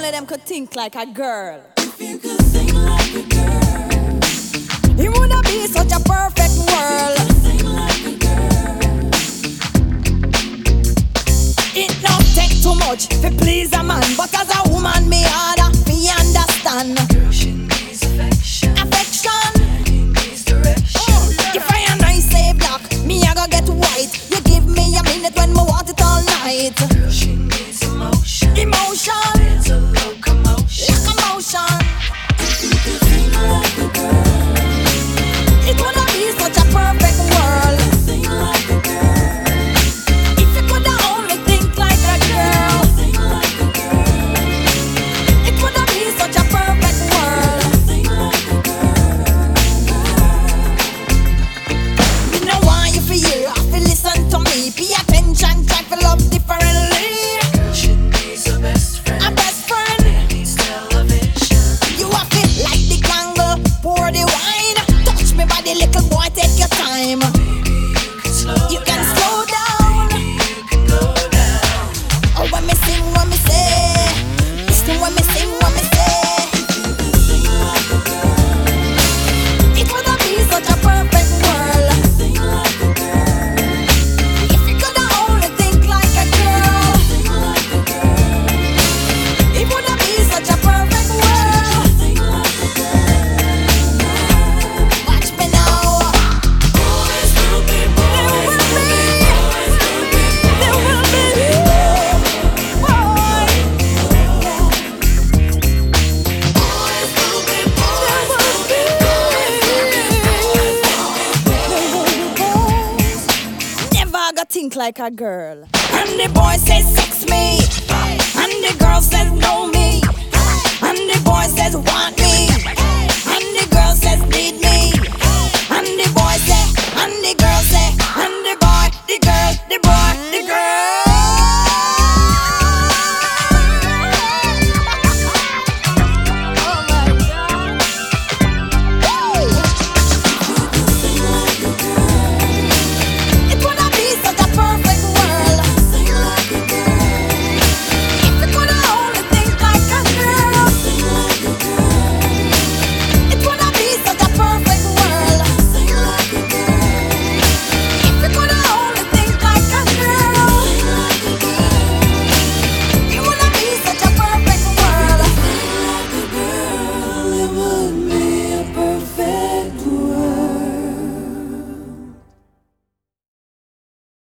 only them could think like a girl. If you could think like a girl, it would be such a perfect world. Think like a girl. It not take too much to please a man, but as a woman, me harder fi understand. Girl, she needs affection. Affection. And he needs direction. If I and I say black, me I go get white. You give me a minute when me want it all night. Girl, she needs emotion. Emotion. There's a locomotion. Locomotion. If you could think like a girl, it would be such a perfect world. think like a girl. If you could only think like a girl, Think like a girl. it would be such a perfect world. Think like a girl. You know why you feel, I feel listen to me. Pay attention, try to love differently. Girl, she needs a best friend. A best friend. And needs television. You have it like the candle, pour the wine. Touch me body, little boy, take your time. Baby, you can slow You can down. slow down. You can go down. Oh, when me sing, when me say, listen when me sing, when me say. Think like a girl. It would be such a perfect world. Think like a girl. If you could only think like a girl, Think like a girl. it would be such a perfect world. Think like a girl. Watch me now. Boys will be boys. There will be, boy. Never go think like a girl. And the boy says sex me, and the girl says know me, and the boy says want me, and the girl